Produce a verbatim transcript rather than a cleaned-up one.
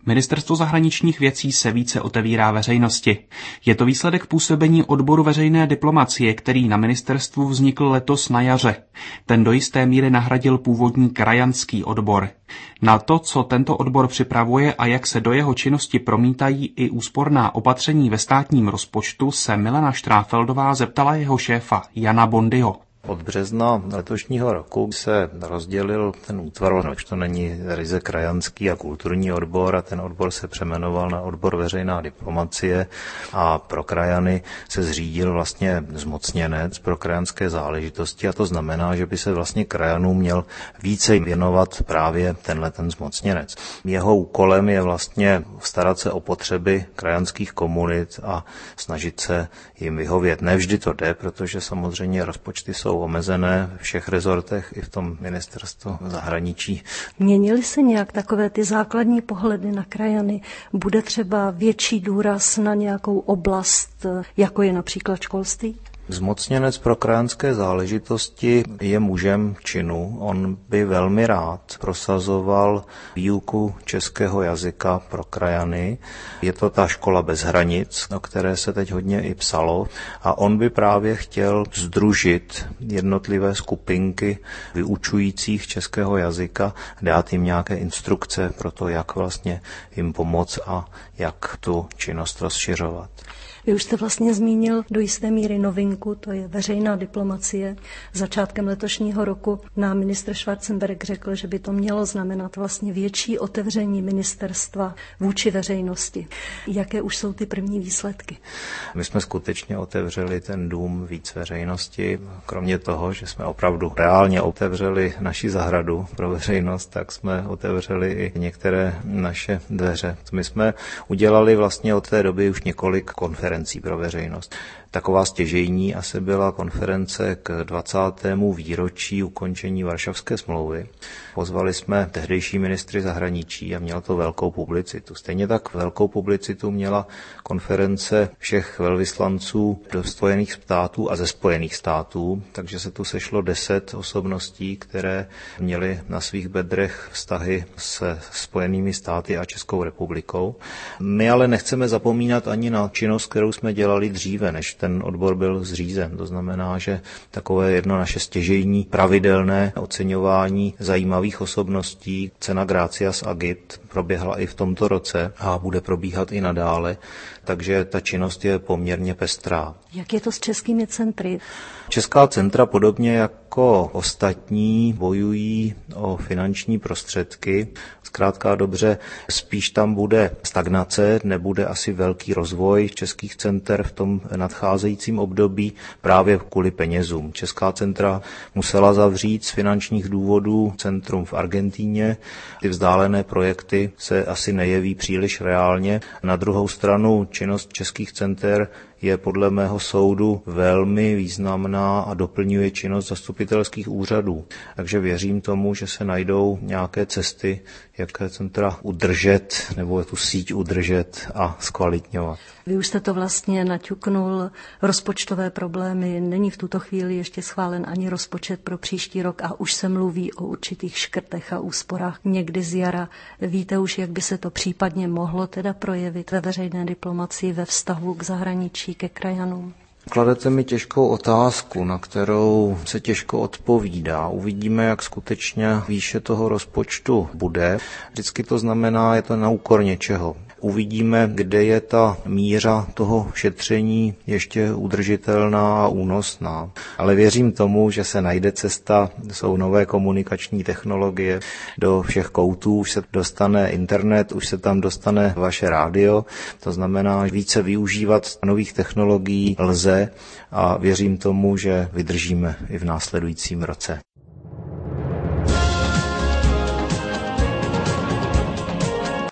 Ministerstvo zahraničních věcí se více otevírá veřejnosti. Je to výsledek působení odboru veřejné diplomacie, který na ministerstvu vznikl letos na jaře. Ten do jisté míry nahradil původní krajanský odbor. Na to, co tento odbor připravuje a jak se do jeho činnosti promítají i úsporná opatření ve státním rozpočtu, se Milena Štráfeldová zeptala jeho šéfa Jana Bondyho. Od března letošního roku se rozdělil ten útvar, už to není ryze krajanský a kulturní odbor, a ten odbor se přeměnoval na odbor veřejná diplomacie a pro krajany se zřídil vlastně zmocněnec pro krajanské záležitosti, a to znamená, že by se vlastně krajanům měl více věnovat právě tenhle ten zmocněnec. Jeho úkolem je vlastně starat se o potřeby krajanských komunit a snažit se jim vyhovět. Nevždy to jde, protože samozřejmě rozpočty jsou omezené ve všech rezortech i v tom ministerstvu zahraničí. Měnily se nějak takové ty základní pohledy na krajany? Bude třeba větší důraz na nějakou oblast, jako je například školství? Zmocněnec pro krajanské záležitosti je mužem činu. On by velmi rád prosazoval výuku českého jazyka pro krajany. Je to ta škola bez hranic, o které se teď hodně i psalo. A on by právě chtěl sdružit jednotlivé skupinky vyučujících českého jazyka, dát jim nějaké instrukce pro to, jak vlastně jim pomoct a jak tu činnost rozšiřovat. Vy už jste vlastně zmínil do jisté míry novinku, to je veřejná diplomacie. Začátkem letošního roku nám ministr Schwarzenberg řekl, že by to mělo znamenat vlastně větší otevření ministerstva vůči veřejnosti. Jaké už jsou ty první výsledky? My jsme skutečně otevřeli ten dům víc veřejnosti. Kromě toho, že jsme opravdu reálně otevřeli naši zahradu pro veřejnost, tak jsme otevřeli i některé naše dveře. My jsme udělali vlastně od té doby už několik konferencí pro veřejnost. Taková stěžejní asi byla konference k dvacátému výročí ukončení Varšavské smlouvy. Pozvali jsme tehdejší ministry zahraničí a mělo to velkou publicitu. Stejně tak velkou publicitu měla konference všech velvyslanců do Spojených států a ze Spojených států, takže se tu sešlo deset osobností, které měly na svých bedrech vztahy se Spojenými státy a Českou republikou. My ale nechceme zapomínat ani na činnost, kterou jsme dělali dříve, než ten odbor byl zřízen. To znamená, že takové jedno naše stěžejní pravidelné oceňování zajímavých osobností, cena Gracias Agit, proběhla i v tomto roce a bude probíhat i nadále, takže ta činnost je poměrně pestrá. Jak je to s českými centry? Česká centra podobně jako ostatní bojují o finanční prostředky. Zkrátka dobře, spíš tam bude stagnace, nebude asi velký rozvoj českých center v tom nadcházejícím období právě kvůli penězům. Česká centra musela zavřít z finančních důvodů centrum v Argentíně. Ty vzdálené projekty se asi nejeví příliš reálně. Na druhou stranu činnost českých center je podle mého soudu velmi významná a doplňuje činnost zastupitelských úřadů. Takže věřím tomu, že se najdou nějaké cesty, jak centra udržet nebo tu síť udržet a zkvalitňovat. Vy už jste to vlastně naťuknul, rozpočtové problémy, není v tuto chvíli ještě schválen ani rozpočet pro příští rok a už se mluví o určitých škrtech a úsporách někdy z jara. Víte už, jak by se to případně mohlo teda projevit ve veřejné diplomacii ve vztahu k zahraničí, ke krajanům? Kladete mi těžkou otázku, na kterou se těžko odpovídá. Uvidíme, jak skutečně výše toho rozpočtu bude. Vždycky to znamená, je to na úkor něčeho. Uvidíme, kde je ta míra toho šetření ještě udržitelná a únosná. Ale věřím tomu, že se najde cesta, jsou nové komunikační technologie, do všech koutů už se dostane internet, už se tam dostane vaše rádio. To znamená, že více využívat nových technologií lze a věřím tomu, že vydržíme i v následujícím roce.